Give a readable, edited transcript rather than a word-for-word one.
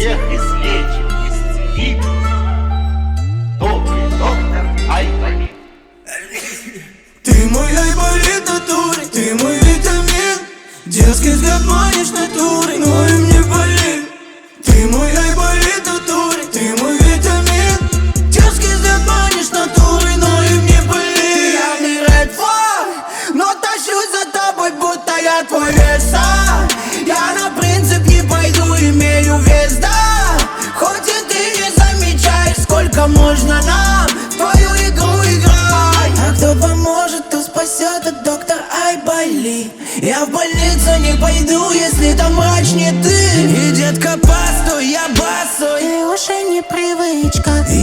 всех излечит, исцелит добрый доктор Айболит. Ты мой Айболит натурой, ты мой витамин. Детский взгляд манишь натурой, но и мне болит. Ты мой Айболит натурой, ты мой витамин. Детский взгляд манишь натурой, но и мне болит. Ты явный red flag, но тащусь за тобой, будто я твой веса. Я на принцип не пойду, имею вес, да. Хоть и ты не замечаешь, сколько можно нам в твою игру играть. А кто поможет, кто спасет, это доктор Айболит. Я в больницу не пойду, если там врач не ты. И детка, постой, я басой, и уже не привычка.